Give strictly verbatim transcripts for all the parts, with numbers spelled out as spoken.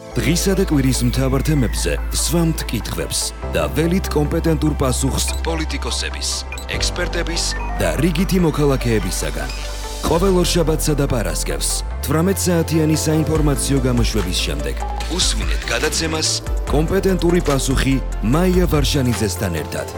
დღისა და კვირის მთავარ თემებზე სვამთ კითხვებს და ველით კომპეტენტურ პასუხს პოლიტიკოსების, ექსპერტების და რიგითი მოქალაქეებისაგან. ყოველ ორშაბათსა და პარასკევს თვრამეტ საათიანი საინფორმაციო გამოშვების შემდეგ უსმინეთ გადაცემას კომპეტენტური პასუხი მაია ვარშანიძესთან ერთად.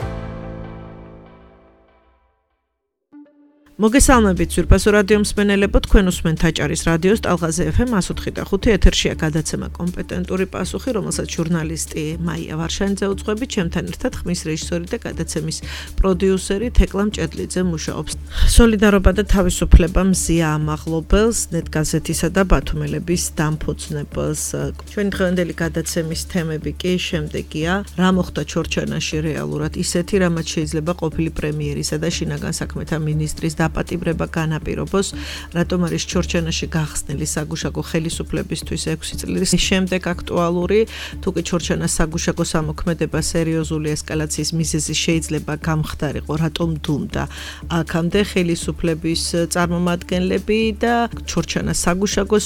მოგესალმებით ზურბასო რადიო მსმენელებო, თქვენ უსმენთ აჭარის რადიოს ტალღაზე ეფ ემ εκατოთხი და ხუთი ეთერშია გადაცემა კომპეტენტური პასუხი, რომელსაც ჟურნალისტი მაია ვარშანიძე უძღვებით, ჩემთან ერთად ხმის რეჟისორი და გადაცემის პროდიუსერი თეკლა მჭედლიძე მუშაობს. სოლიდარობა და თავისუფლება მზია ამაღლობელს, ნეტგაზეთისა და ბათუმელების დამფუძნებელს. ჩვენი დღევანდელი გადაცემის თემები კი შემდეგია: რა მოხდა ჩორჩანაში რეალურად ისეთი, რამაც შეიძლება ყოფილი პრემიერისა და შინაგან საქმეთა მინისტრის დაპატიმრება განაპირობოს, რატომ არის ჩორჩანაში გახსნილი საგუშაგო ხელისუფლებისთვის ექვსი წლის შემდეგ აქტუალური, თუ კი ჩორჩანას საგუშაგო სამოქმედება სერიოზული ესკალაციის მიზეზი შეიძლება გამხდარიყო, რატომ დუმდა აქამდე ხელისუფლების წარმომადგენლები და ჩორჩანას საგუშაგოს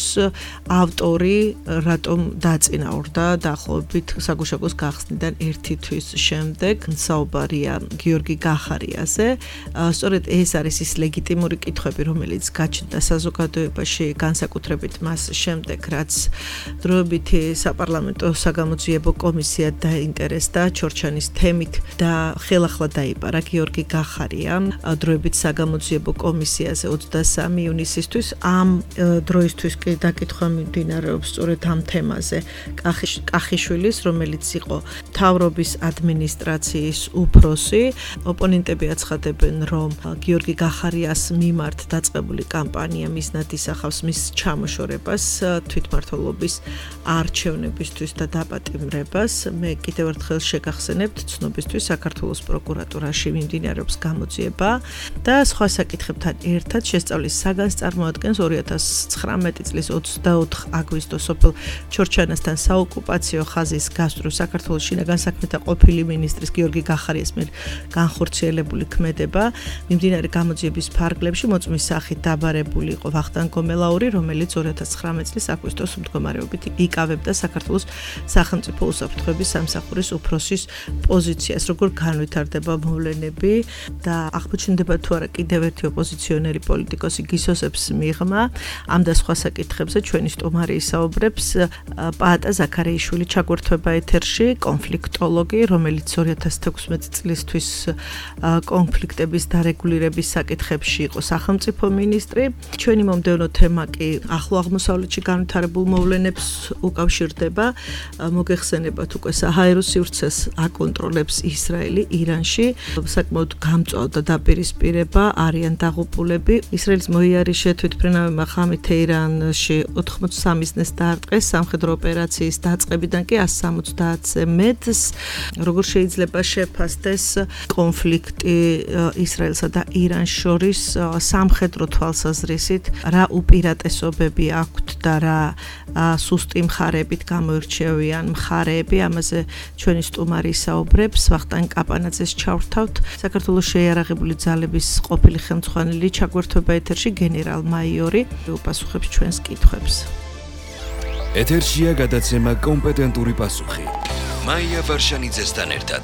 ავტორი რატომ დაწინაურდა დაახლოებით საგუშაგოს გახსნიდან ერთი თვის შემდეგ. საუბარია გიორგი გახარიაზე. სწორედ ეს არის ის ლეგიტიმური კითხვები, რომელიც გაჩნდა საზოგადოებაში, განსაკუთრებით მას შემდეგ, რაც დროებითი საპარლამენტო საგამოძიებო კომისია დაინტერესდა ჩორჩანის თემით და ხელახლა დაიბარა გიორგი გახარია დროებით საგამოძიებო კომისიაზე ოცდასამი ივნისისთვის. ამ დროისთვის კი დაკითხვა მიმდინარეობს სწორედ ამ თემაზე კახიშვილის, რომელიც იყო მთავრობის ადმინისტრაციის უფროსი. ოპონენტები აცხადებენ, რომ გიორგი გახარიას მიმართ დაწყებული კამპანია მიზნად ისახავს მის ჩამოშორებას თვითმმართველობის არჩევნებისთვის და დაპატიმრებას. მე კიდევ ერთხელ შეგახსენებთ, ცნობისთვის საქართველოს პროკურატურაში მიმდინარეობს გამოძიება და სხვა საკითხებთან ერთად შესწავლის საგანს წარმოადგენს ორი ათას ცხრამეტი წლის ოცდაოთხ აგვისტოს სოფელ ჩორჩანასთან საოკუპაციო ხაზის გასწვრივ საქართველოს შინაგან საქმეთა ყოფილი მინისტრის გიორგი გახარიას მიერ განხორციელებული ქმედება. მიმდინარე გამოძიების ფარგლებში მოწმის სახით დაბარებული იყო ვახტანგ გომელაური, რომელიც ორი ათას ცხრამეტი წლის აგვისტოს მდგომარეობით იკავებდა საქართველოს სახელმწიფო უსაფრთხოების სამსახურის უფროსის პოზიციას. როგორ განვითარდება მოვლენები და აღმოჩნდება თუ არა კიდევ ერთი ოპოზიციონერი პოლიტიკოსი გისოსებს მიღმა, ამ და სხვა საკითხებზე ჩვენი სტუმარი ისაუბრებს. პაატა ზაქარიაშვილი ჩაგვერთვება ეთერში, კონფლიქტოლოგი, რომელიც ორი ათას თექვსმეტი წლისთვის კონფლიქტების დარეგულირების საკითხებში იყო სახელმწიფო მინისტრი. ჩვენი მომდევნო თემა კი ახლო აღმოსავლეთში განვითარებულ მოვლენებს უკავშირდება. მოგეხსენებათ უკვე საჰაერო სივრცეს აკონტროლებს ისრაელი ირანში. საკმაოდ გამწვავ და დაპირისპირება არიან დაღუპულები. ისრაელის მოიარიშე თვითმფრინავებმა ხამი თეირანში ოთხმოცდასამი მიზნეს დაარტყეს სამხედრო ოპერაციის დაწყებიდან კი ასი სამოცდაათზე მეტს. როგორ შეიძლება შეფასდეს კონფლიქტი ისრაელსა და ირანს შორის სამხედრო თვალსაზრისით, რა უპირატესობები აქვთ და რა სუსტი მხარეებით გამოირჩევიან მხარეები, ამაზე ჩვენი სტუმარი ისაუბრებს. ვახტანგ კაპანაძეს ჩავრთავთ. საქართველოს შეიარაღებული ძალების ყოფილი ხელმძღვანელი ჩაგვერთვება ეთერში გენერალ-მაიორი უპასუხებს ჩვენს კითხვებს. ეთერშია გადაცემა კომპეტენტური პასუხი. მაია ვარშანიძესთან ერთად.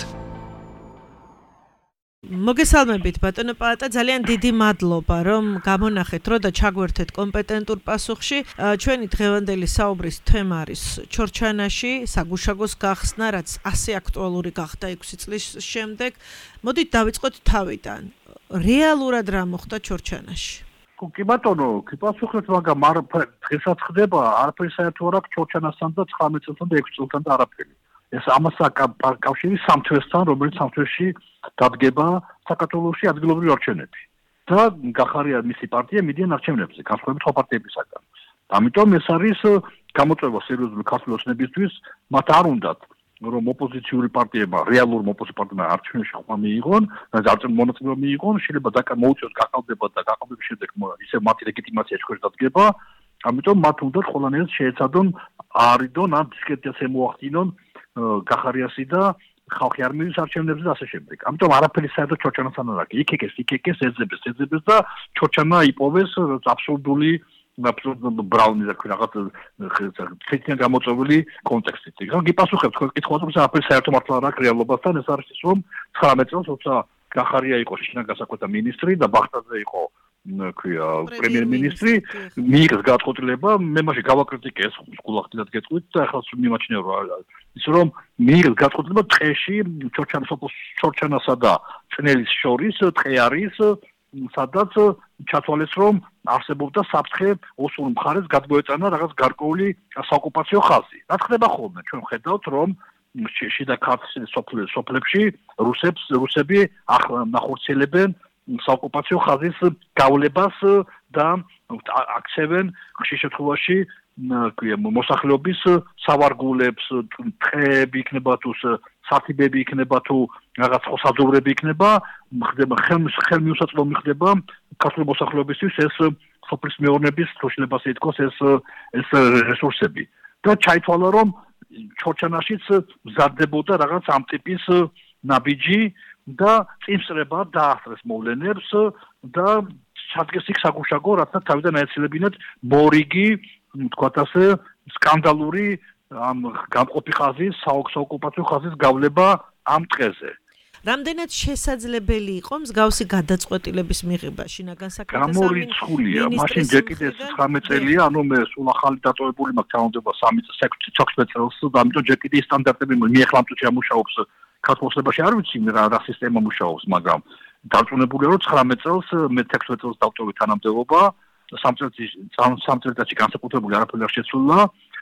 მოგესალმებით ბატონო პაატა, ძალიან დიდი მადლობა რომ გამონახეთ რო და ჩაგვერთეთ კომპეტენტურ პასუხში. ჩვენი დღევანდელი საუბრის თემა არის ჩორჩანაში საგუშაგოს გახსნა, რაც ასე აქტუალური გახდა ექვსი წლის შემდეგ. მოდით დავიწყოთ თავიდან. რეალურად რა მოხდა ჩორჩანაში? კი ბატონო, კი პასუხეთ, მაგრამ დღესაც ხდება არაფერი საერთო არ აქვს ჩორჩანასთან და ცხრამეტ წელთან და ექვსი წელთან და არაფერი. ეს ამას კავშირი სამთვესთან, რომელიც სამთვესში დადგება საქართველოში ადგილობრივი არჩევნები. და გახარია მისი პარტია მიდიან არჩევნებზე, განსხვავებით სხვა პარტიებისაგან. ამიტომ ეს არის გამოწვევა სერიოზული ქართული ოცნებისთვის, მათ არ უნდათ რომ ოპოზიციური პარტიებმა, რეალურ ოპოზიციური პარტიებმა არჩევნებში ხმა მიიღონ, არჩევნებში მონაწილეობა მიიღონ, შეიძლება მოუწიოს გაყალბება და გაყალბების შემდეგ ისე მათი ლეგიტიმაცია შეხვედრა დადგება. ამიტომ მათ უნდათ ყველანაირად შეეცადონ არიდონ ამ დისკრედიტაციას ემოახდინონ გახარიასი და ხალხი არ მიდის არჩევნებზე და ასე შემდეგ. ამიტომ არაფერი საერთოდ ჩორჩანასთან არ აქვს. იქ-იქ ეს, იქ-იქ ეს ეძებეს, ეძებეს და ჩორჩანა იპოვეს აბსოლუტური აბსოლუტურად ბრაუნი და რაღაც ცეცენ გამოწვეული კონტექსტით. რომ გიპასუხებ თქვენ კითხვაზე, რომ აფერ საერთო მართლა რა აქვს რეალობასთან, ეს არის ის, რომ ცხრამეტ წელს როცა გახარია იყო შინაგან გასაკვეთა მინისტრი და ბახტაძე იყო ქვია პრემიერ-მინისტრი, მიიღეს გადაწყვეტილება, მე მაშინ გავაკრიტიკე ეს გულახდილად გეტყვით და ახლა მიმაჩნია რომ ის რომ მიიღეს გადაწყვეტილება ტყეში ჩორჩანასა და წნელის შორის ტყე არის სადაც ჩათვალეს რომ არსებობდა საფრთხე ოსურ მხარეს გადმოეწანა რაღაც გარკვეული საოკუპაციო ხაზი. რა ხდება ხოლმე? ჩვენ ხედავთ რომ შიდა ქართლის სოფლებში რუსებს რუსები ახორციელებენ საოკუპაციო ხაზის გავლებას და აქცევენ ხშირ შემთხვევაში მოსახლეობის სავარგულებს, ტყეები იქნება თუ სათიბები იქნება თუ რაღაც ხოსაძოვრები იქნება, ხდება ხელმიუსაწვდომი ხდება ქართული მოსახლეობისთვის ეს სოფლის მეურნეობის თოშლებას ითქოს ეს ეს რესურსები. და ჩაითვალა რომ ჩორჩანაშიც მზადდებოდა რაღაც ამ ტიპის ნაბიჯი და წინსწრება დაასწრეს მოვლენებს და ჩადგეს იქ საგუშაგო, რათა თავიდან აეცილებინათ მორიგი, თქვათ ასე, სკანდალური ამ გამყოფი ხაზის, საოკუპაციო ხაზის გავლება ამ ტყეზე. რამდენად შესაძლებელი იყო მსგავსი გადაწყვეტილების მიღება შინაგან საქმეთა სამინისტროს? გამორიცხულია, მაშინ ჯერ კიდე ცხრამეტ წელია, ანუ მე სულ ახალი დატოვებული მაქვს თანამდებობა სამი წელს, და ამიტომ ჯერ კიდე სტანდარტები მიეხლა ამ წუთში ამუშაობს ქართულსებაში არ ვიცი რა რა სისტემა მუშაობს, მაგრამ დარწმუნებულია რომ ცხრამეტ წელს მე თექვსმეტ წელს დავტოვე თანამდებობა, სამ წელიწადში განსაკუთრებული არაფერი არ შეცვლა.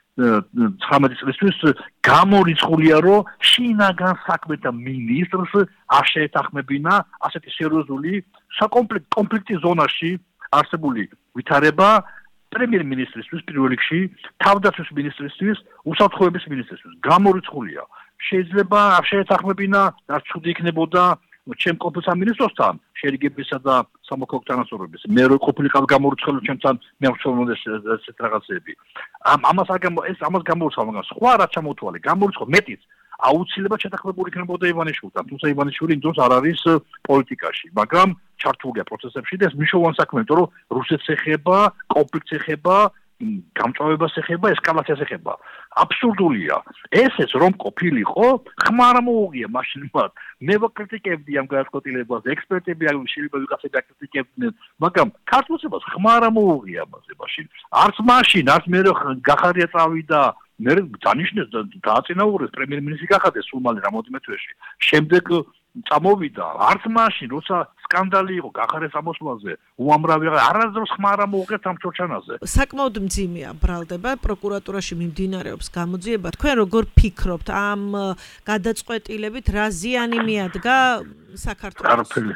ცხრამეტ წლისთვის გამორიცხულია რომ შინაგან საქმეთა მინისტრს არ შეეთანხმებინა ასეთი სერიოზული საკონფლიქტის ზონაში არსებული ვითარება პრემიერ-მინისტრისთვის პირველ რიგში, თავდაცვის მინისტრისთვის, უსაფრთხოების მინისტრისთვის. გამორიცხულია. შეიძლება არ შეეთანხმებინა, რაც ცუდი იქნებოდა ჩემ ყოფილ სამინისტროსთან, შერიგებისა და სამოქალაქო თანასწორობის. მე რო ყოფილიყავ გამორიცხული ჩემთან მე ვცხოვრობ ესეთ რაღაცები. ამ ამას არ გამო ეს ამას გამორიცხავ, მაგრამ სხვა რაც ჩამოთვალე, გამორიცხავ მეტიც აუცილებლად შეთანხმებული იქნებოდა ივანიშვილთან, თუმცა ივანიშვილი იმ დროს არ არის პოლიტიკაში, მაგრამ ჩართულია პროცესებში და ეს მნიშვნელოვანი საქმეა, იმიტომ რომ რუსეთს ეხება, კონფლიქტს ეხება, გამწვავებას ეხება, ესკალაციას ეხება. აბსურდულია. ესეც რომ ყოფილიყო, ხმა არ მოუღია მაშინ მათ. მე ვაკრიტიკებდი ამ გადაწყვეტილებას, ექსპერტები არ შეიძლება ვიღაცები აკრიტიკებდნენ, მაგრამ ქართულსებას ხმა არ მოუღია ამაზე მაშინ. არც მაშინ, არც მე გახარია წავიდა, მე დანიშნეს და დააწინაურეს პრემიერ-მინისტრი გახადეს სულ მალე რამოდენიმე თვეში. შემდეგ წამოვიდა, არც მაშინ, როცა სკანდალი იყო გახარეს ამოსვლაზე, უამრავი არასდროს ხმა არ მოუღეთ ამ ჩორჩანაზე. საკმაოდ მძიმეა ბრალდება, პროკურატურაში მიმდინარეობს გამოძიება. თქვენ როგორ ფიქრობთ ამ გადაწყვეტილებით რა ზიანი მიადგა საქართველოს? არაფერი.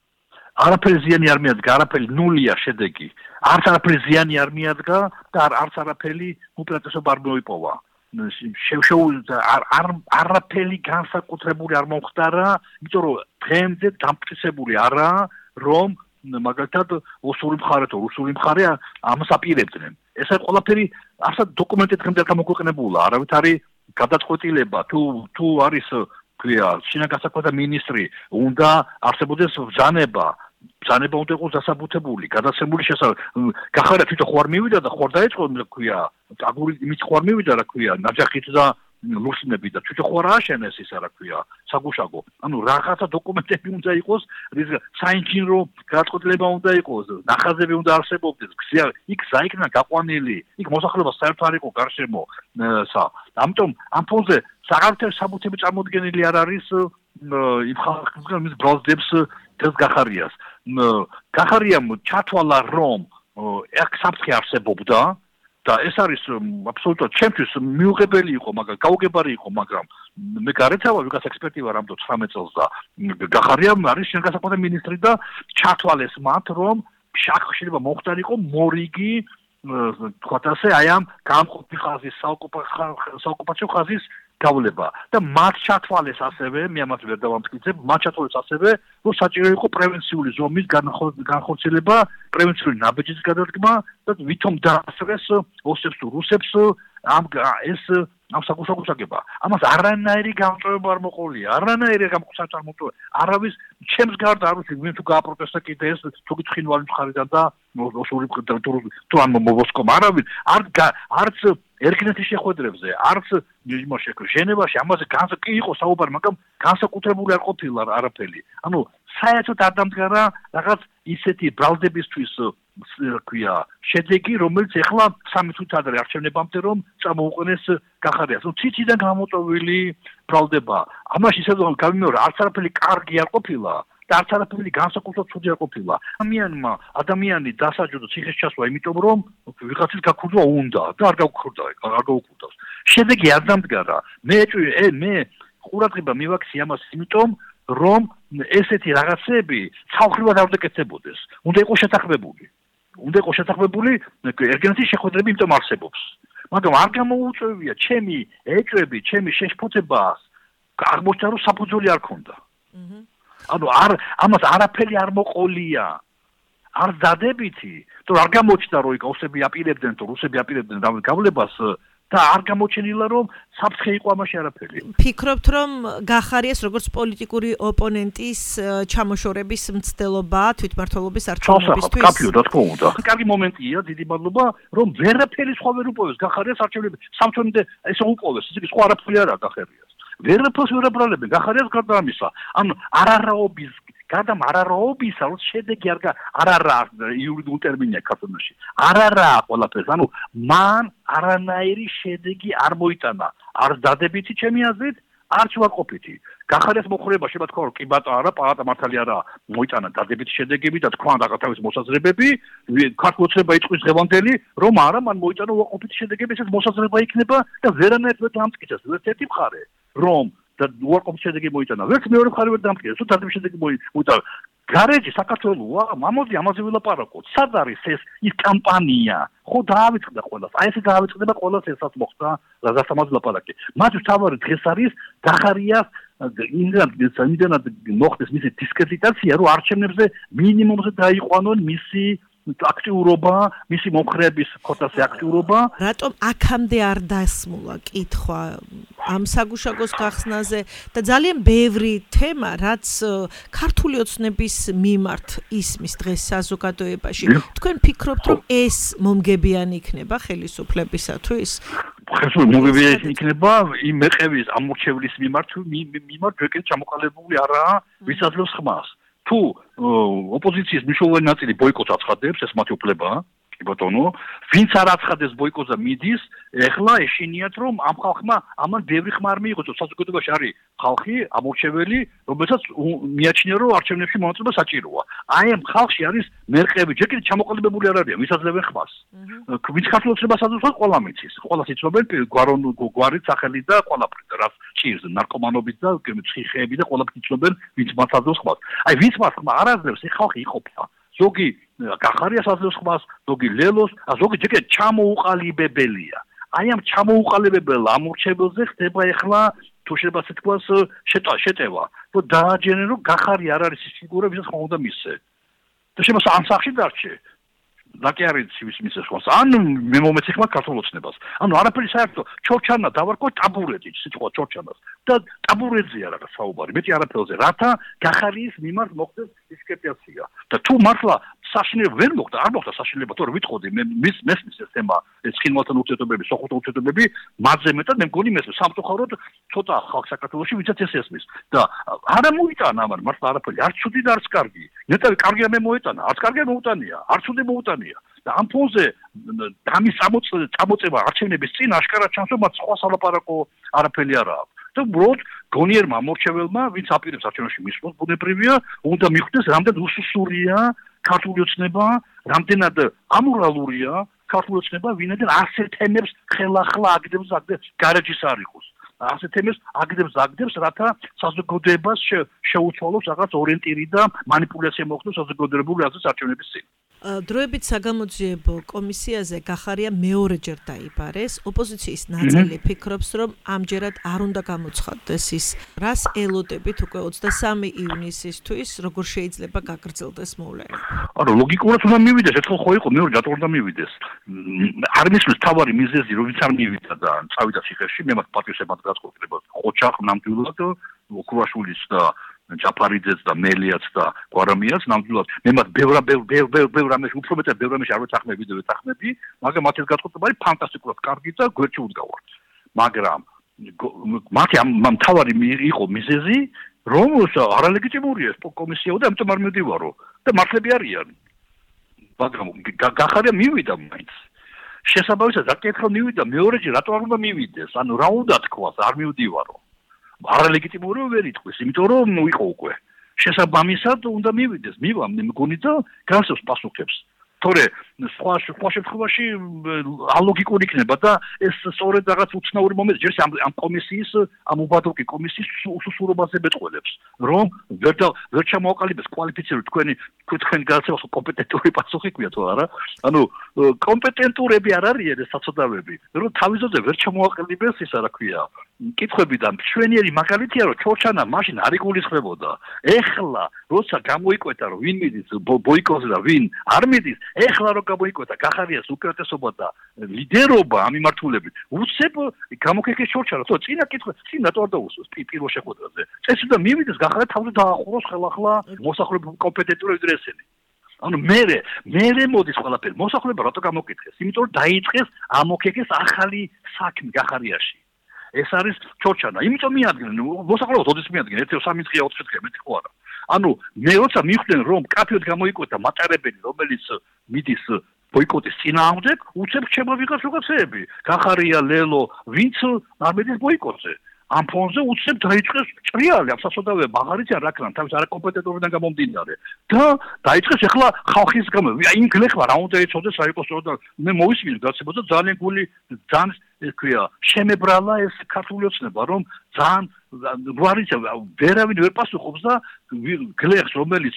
არაფერი ზიანი არ მიადგა, არაფერი ნულია შედეგი. არც არაფერი ზიანი არ მიადგა და არც არაფერი უპირატესობა არ მოიპოვა. შეუშოუდა არ არაფერი განსაკუთრებული არ მომხდარა, იმიტომ რომ დღემდე დამტკიცებული არაა, რომ მაგალითად ოსური მხარე თუ რუსული მხარე ამას აპირებდნენ. ეს არის ყველაფერი ასა დოკუმენტი დღემდე არ გამოქვეყნებულა, არავით არის გადაწყვეტილება თუ თუ არის ქვია შინაგან გასაკვეთა მინისტრი, უნდა არსებობდეს ბრძანება ბრძანება უნდა იყოს დასაბუთებული, გადაცემული შესაძლებელი. გახარია თვითონ ხო არ მივიდა და ხო არ დაიწყო ქვია, აგური იმით ხო არ მივიდა რა ქვია, ნაჯახით და ლუსინები და თვითონ ხო არ ააშენეს ის რა ქვია, საგუშაგო. ანუ რაღაცა დოკუმენტები უნდა იყოს, საინჟინრო გადაწყვეტილება უნდა იყოს, ნახაზები უნდა არსებობდეს, გზა იქ საიქნა გაყვანილი, იქ მოსახლეობა საერთოდ არ იყო გარშემო სა. ამიტომ ამ ფონზე საერთოდ საბუთები წარმოდგენილი არ არის იმ ხალხისგან მის ბრალდებს დღეს გახარიას. გახარიამ ჩათვალა რომ აქ საფრთხე არსებობდა და ეს არის აბსოლუტურად ჩემთვის მიუღებელი იყო, მაგრამ გაუგებარი იყო, მაგრამ მე გარეთავა ვიღაც ექსპერტი ვარ ამდო ცხრამეტ წელს და გახარიამ არის შინაგან საქმეთა მინისტრი და ჩათვალეს მათ რომ შეიძლება მოხდარიყო მორიგი თქვათ ასე აი ამ გამყოფი ხაზის საოკუპაციო ხაზის გავლება და მათ ჩათვალეს ასევე, მე ამას ვერ დავამტკიცებ, მათ ჩათვალეს ასევე, რომ საჭირო იყო პრევენციული ზომის განხორციელება, პრევენციული ნაბიჯის გადადგმა და ვითომ დაასწრეს ოსებს თუ რუსებს ამ ეს ამ საკუთრება. ამას არანაირი გამწვევება არ მოყოლია, არანაირი გამყუსat არ მოყოლია. არავის ჩემს გარდა არ ვიცი, ვინ თუ გააპროტესტა კიდე ეს თუ გითხინვალი მხარიდან და ოსური თუ ამ მოვოსკომ არავინ არ არც ერგინეთის შეხვედრებზე არც იმაში ჟენევაში ამაზე განსაკუთრებული კი იყო საუბარი მაგრამ განსაკუთრებული არ ყოფილა არაფერი ანუ საერთოდ არ დამდგარა რაღაც ისეთი ბრალდებისთვის ქვია შედეგი რომელიც ეხლა სამი თვით ადრე არჩევნებამდე რომ წამოუყენეს გახარიას ნუ ციციდან გამოწვეული ბრალდება ამაში ისე რომ გამიმეორე არც არაფერი კარგი არ ყოფილა და არც არაფერი განსაკუთრებით ცუდი არ ყოფილა ადამიანმა ადამიანი დასაჯო ციხეს ჩასვა იმიტომ რომ ვიღაცის გაქურდვა უნდა და არ გაქურდა არ გაუქურდავს შედეგი არ დამდგარა მე ე მე ყურადღება მივაქცი ამას იმიტომ რომ ესეთი რაღაცები ცალხრივად არ დაკეთებოდეს უნდა იყოს შეთანხმებული უნდა იყოს შეთანხმებული ერგენეთის შეხვედრები იმიტომ არსებობს მაგრამ არ გამოუწევია ჩემი ეჭვები ჩემი შეშფოთებას აღმოჩნდა რომ საფუძველი არ ქონდა ანუ არ ამას არაფერი არ მოყოლია არ დადებითი თუ არ გამოჩნდა რომ ოსები აპირებდნენ თუ რუსები აპირებდნენ გავლებას და არ გამოჩენილა რომ საფრთხე იყო ამაში არაფერი. ფიქრობთ რომ გახარიას როგორც პოლიტიკური ოპონენტის ჩამოშორების მცდელობა თვითმმართველობის არჩევნებისთვის? კაფიო რა თქმა უნდა. კარგი მომენტია, დიდი მადლობა, რომ ვერაფერი სხვა ვერ უპოვეს გახარიას არჩევნებში. სამწონდე ესე უპოვეს, ისე სხვა არაფერი არა გახარიას. ვერაფერს ვერ აბრალებენ გახარიას გარდა ამისა. ანუ არარაობის გადამ არარაობისა რომ შედეგი არ არარა იურიდიულ ტერმინია ქართულში. არარა ყველაფერს, ანუ მან არანაირი შედეგი არ მოიტანა. არ დადებითი ჩემი აზრით, არც ვაყოფითი. გახარიას მოხრება შეიძლება თქვა რომ კი ბატონო არა, პალატა მართალი არა, მოიტანა დადებითი შედეგები და თქვა და თავის მოსაზრებები, ქართულოცნება იწყვის დღევანდელი, რომ არა, მან მოიტანა უაყოფითი შედეგები, ესეც მოსაზრება იქნება და ვერანაირად ვერ დამტკიცეს, ერთ-ერთი მხარე, რომ და უარყოფითი შედეგი მოიტანა. ვერც მეორე მხარე ვერ დამტკიცეს, თუ დადებითი შედეგი მოიტანა. გარეჯი საქართველოა, ამოდი ამაზე ვილაპარაკოთ. სად არის ეს ის კამპანია? ხო დაავიწყდა ყველას. აი ესე დაავიწყდება ყველას ესაც მოხდა, რაზეც ამაზე ვილაპარაკე. მათთვის თავარი დღეს არის გახარიას იმდენად მოხდეს მისი დისკრედიტაცია, რომ არჩევნებზე მინიმუმზე დაიყვანონ მისი აქტიურობა, მისი მომხრეების ხოთასე აქტიურობა. რატომ აქამდე არ დასმულა კითხვა ამ საგუშაგოს გახსნაზე და ძალიან ბევრი თემა, რაც ქართული ოცნების მიმართ ისმის დღეს საზოგადოებაში. თქვენ ფიქრობთ, რომ ეს მომგებიანი იქნება ხელისუფლებისათვის? ხელისუფლებისათვის იქნება იმ მეყევის ამორჩევლის მიმართ, მიმართ ჯერ კიდევ ჩამოყალიბებული არაა, ვის აძლევს ხმას. თუ ოპოზიციის მნიშვნელოვანი ნაწილი ბოიკოტს აცხადებს, ეს მათი უფლებაა, კი ბატონო, ვინც არ აცხადებს ბოიკოტს და მიდის, ეხლა ეშინიათ რომ ამ ხალხმა ამან ბევრი ხმა არ მიიღოს, საზოგადოებაში არის ხალხი ამორჩეველი, რომელსაც მიაჩნია რომ არჩევნებში მონაწილეობა საჭიროა. აი ამ ხალხში არის მერყეები, ჯერ კიდევ ჩამოყალიბებული არ არიან, ვის აძლევენ ხმას. ვინც ქართულოცნებას აძლევს, ყველა მიცის, ყველა იცნობენ გვარონ გვარით სახელით და ყველაფრით, რაც ჭირს ნარკომანობით და ციხეები და ყველაფრით იცნობენ, ვინც მას აძლევს ხმას. აი ვინც მას ხმა არ აძლევს, ეს ხალხი იყოფა. ზოგი გახარიას აძლევს ხმას, ზოგი ლელოს, ზოგი ჯერ კიდევ ჩამოუყალიბებელია. აი ამ ჩამოუყალიბებელ ამორჩებელზე ხდება ეხლა თუ შეიძლება ასე თქვას შეტევა, რომ დააჯერენ რომ გახარი არ არის ის ფიგურა, ვისაც ხომ უნდა მისცე. და შემოსა ამ სახში დარჩე. და კი არის ვის მისცეს ხმას. ან მე მომეცი ხმა ქართულ ოცნებას. ანუ არაფერი საერთო ჩორჩანა დავარქვა ტაბურეტი, სიტყვა ჩორჩანას. და ტაბურეტზეა რაღაც საუბარი, მეტი არაფერზე. რათა გახარიის მიმართ მოხდეს დისკრედიტაცია. და თუ მართლა საშინელება ვერ მოხდა, არ მოხდა საშინელება, თორე ვიტყოდი, მე მის მესმის ეს თემა, ეს ხინვალთან ურთიერთობები, სოხუმთან ურთიერთობები, მათზე მეტად მე მგონი მესმის სამწუხაროდ ცოტა ხალხ საქართველოში ვისაც ეს ესმის. და არა მოიტანა ამან მართლა არაფერი, არც ცუდი და არც კარგი. ნეტარი კარგია მე მოეტანა, არც კარგია მოუტანია, არც ცუდი მოუტანია. და ამ ფონზე ამის წამოწევა არჩევნების წინ აშკარად ჩანს, რომ მათ სხვა სალაპარაკო არაფერი არ აქვს. და უბრალოდ გონიერმა ამორჩეველმა, ვინც აპირებს არჩევნებში მისვლას, ბუნებრივია, უნდა მიხვდეს, რამდენად უსუსურია ქართული ოცნება, რამდენად ამორალურია ქართული ოცნება, ვინაიდან ასეთ თემებს ხელახლა აგდებს აგდებს გარეჯის არ იყოს. ასეთ თემებს აგდებს აგდებს, რათა საზოგადოებას შეუცვალოს რაღაც ორიენტირი და манипуляცია მოხდეს საზოგადოებრივ აზრის არჩევნების წინ. დროებით საგამოძიებო კომისიაზე გახარია მეორეჯერ დაიბარეს. ოპოზიციის ნაწილი ფიქრობს, რომ ამჯერად არ უნდა გამოცხადდეს ის. რას ელოდებით უკვე ოცდასამი ივნისისთვის, როგორ შეიძლება გაგრძელდეს მოვლენა? ანუ ლოგიკურად უნდა მივიდეს, ერთხელ ხო იყო, მეორე რატო უნდა მივიდეს? არ მისმის თავარი მიზეზი, რომ ვინც არ მივიდა და წავიდა ციხეში, მე მათ პატივსებად გაწყვეტილებას ხოჩახ ნამდვილად ოქროაშვილის და ჯაფარიძეც და მელიაც და გვარამიაც ნამდვილად მე მათ ბევრ ბევრ ბევრ რამეში უფრო მეტად ბევრ რამეში არ ვეთანხმები და ვეთანხმები მაგრამ მათი გადაწყვეტილება არის ფანტასტიკურად კარგი და გვერდში უდგავართ მაგრამ მათი ამ თავარი იყო მიზეზი რომ არალეგიტიმურია ეს კომისია და ამიტომ არ მივდივარო და მართლები არიან მაგრამ გახარია მივიდა მაინც შესაბამისად საკითხი მივიდა მეორეჯერ რატო არ უნდა მივიდეს ანუ რა უნდა თქვას არ მივდივარო არალეგიტიმური ვერ იტყვის იმიტომ რომ იყო უკვე შესაბამისად უნდა მივიდეს მივა მგონი და გასავს პასუხებს თორე სხვა სხვა შემთხვევაში ალოგიკური იქნება და ეს სწორედ რაღაც უცნაური მომენტი ჯერ ამ ამ კომისიის ამ უბადოკი კომისიის უსუსურობაზე მეტყველებს რომ ვერ ვერ ჩამოაყალიბეს კვალიფიცირებული თქვენი თქვენი გადაცემას კომპეტენტური პასუხი ქვია თუ არა ანუ კომპეტენტურები არ არიან ეს საწოდავები რომ თავისოზე ვერ ჩამოაყალიბეს ისა რა ქვია კითხვები და მშვენიერი მაგალითია რომ ჩორჩანა მაშინ არ იგულისხმებოდა ეხლა როცა გამოიკვეთა რომ ვინ მიდის ბოიკოზე და ვინ არ მიდის ეხლა რომ გამოიკვეთა გახარიას უკეთესობა და ლიდერობა ამ მიმართულებით უცებ გამოკეკეს ჩორჩანა თო წინა კითხვა წინა რატო არ დაუსვეს პირველ შეხვედრაზე წესი და მივიდეს გახარია თავზე დაახუროს ხელახლა მოსახლეობის კომპეტენტური დრესელი ანუ მე მე მოდის ყველაფერი მოსახლეობა რატო გამოკითხეს იმიტომ რომ დაიწყეს ამოკეკეს ახალი საქმე გახარიაში ეს არის ჩორჩანა იმიტომ მიადგნენ მოსახლეობა თოდის მიადგნენ ერთი სამი დღეა ოთხი დღე მეტი ხო არა ანუ მე როცა მივხვდნენ რომ კაფეოდ გამოიკვეთა მატარებელი რომელიც მიდის ბოიკოტის წინააღმდეგ უცებ ჩემო ვიღაც რაღაცეები გახარია ლელო ვინც არ მიდის ბოიკოტზე ამ ფონზე უცებ დაიწყეს ჭრიალი ამ სასწაულები მაგარია რა ქნა თავის არაკომპეტენტურიდან გამომდინარე და დაიწყეს ახლა ხალხის გამო იმ გლეხმა რა უნდა ეცოდეს რა იყოს და მე მოვისმინე გაცებოდა ძალიან გული ძალიან ექვია შემებრალა ეს ქართული ოცნება რომ ძალიან გვარიცა ვერავინ ვერ პასუხობს და გლეხს რომელიც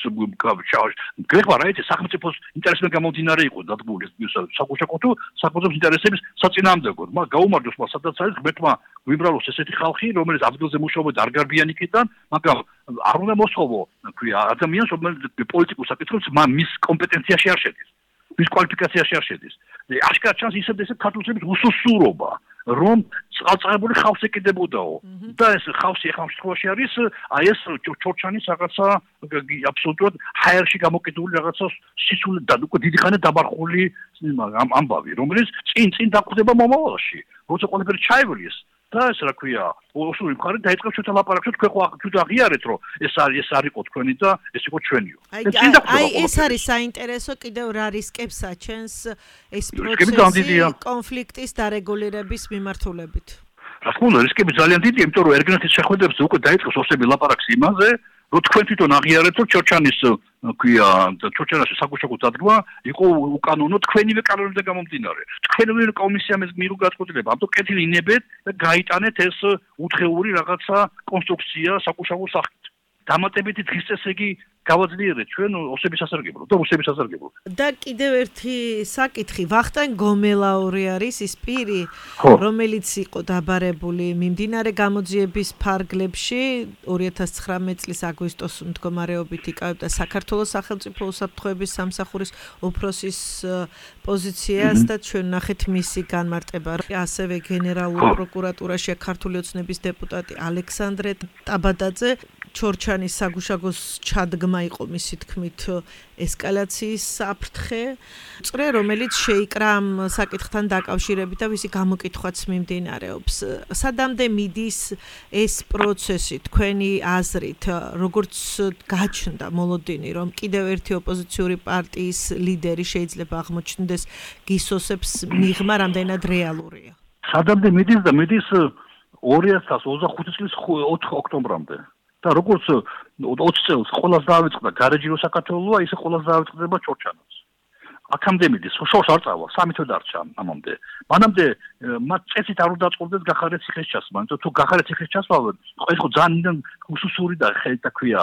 გლეხმა რა იცი სახელმწიფოს ინტერესებიდან გამომდინარე იყო დადგმული საკუთრებო თუ საკუთრების ინტერესების საწინააღმდეგოდ მაგ გაუმარჯოს მას სადაც არის ღმერთმა გვიბრალოს ესეთი ხალხი რომელიც ადგილზე მუშაობდა არ გარბიან იქიდან მაგრამ არ უნდა მოსხოვო ქვია ადამიანს რომელიც პოლიტიკურ საკითხებს მის კომპეტენციაში არ შედის მის კვალიფიკაციაში არ შედის აშკარად ჩანს ისევ ესეთ ქართულების უსუსურობა რომ წყალწაღებული ხალხს ეკიდებოდაო და ეს ხალხი ახლა შემთხვევაში არის აი ეს ჩორჩანის რაღაცა აბსოლუტურად ჰაერში გამოკიდული რაღაცა სიცული და უკვე დიდი ხანია დაბარხული ამბავი რომელიც წინ წინ დაგვხდება მომავალში როცა ყველაფერი ჩაივლის და ეს რა ქვია ოსური მხარე დაიწყებს ჩვენთან ლაპარაკს თქვენ ხო თქვენ აღიარეთ რომ ეს არის ეს არის თქვენი და ეს იყო ჩვენიო აი ეს არის საინტერესო კიდევ რა რისკებს აჩენს ეს პროცესი კონფლიქტის დარეგულირების მიმართულებით რა თქმა უნდა რისკები ძალიან დიდია იმიტომ რომ ერგენეთის შეხვედრებზე უკვე დაიწყოს ოსები ლაპარაკს იმაზე რომ თქვენ თვითონ აღიარეთ რომ ჩორჩანის ქვია ჩორჩანაში საკუთრებო დადგმა იყო უკანონო თქვენივე კანონებიდან გამომდინარე თქვენივე კომისიამ ეს მიიღო გადაწყვეტილება ამიტომ კეთილი ინებეთ და გაიტანეთ ეს უთხეული რაღაცა კონსტრუქცია საკუთრებო სახით დამატებითი დღის წესრიგი გავაძლიერეთ ჩვენ ოსების სასარგებლოდ და რუსების სასარგებლოდ. და კიდევ ერთი საკითხი, ვახტანგ გომელაური არის ის პირი, რომელიც იყო დაბარებული მიმდინარე გამოძიების ფარგლებში ორი ათას ცხრამეტ წლის აგვისტოს მდგომარეობით იკავებდა საქართველოს სახელმწიფო უსაფრთხოების სამსახურის უფროსის პოზიციას და ჩვენ ნახეთ მისი განმარტება. ასევე გენერალურ პროკურატურაში ქართული ოცნების დეპუტატი ალექსანდრე ტაბადაძე ჩორჩანის საგუშაგოს ჩადგმა იყო მისი თქმით ესკალაციის საფრთხე, წრე რომელიც შეიკრა ამ საკითხთან დაკავშირებით და ვისი გამოკითხვაც მიმდინარეობს. სადამდე მიდის ეს პროცესი თქვენი აზრით, როგორც გაჩნდა მოლოდინი, რომ კიდევ ერთი ოპოზიციური პარტიის ლიდერი შეიძლება აღმოჩნდეს გისოსებს მიღმა რამდენად რეალურია? სადამდე მიდის და მიდის ორი ათას ოცდახუთი წლის ოთხი ოქტომბრამდე. და როგორც ოცი წელს ყველას დაავიწყდა გარეჯირო საქართველოა, ისე ყველას დაავიწყდება ჩორჩანაც. აქამდე მიდის, შორს არ წავა, სამი თვე დარჩა ამამდე. მანამდე მათ წესით არ უნდა დაწყობდეს გახარეთ ციხეს ჩასვლა, იმიტომ თუ გახარეთ ციხეს ჩასვლა, ეს ხო ძალიან უსუსური და ხეთა ქვია,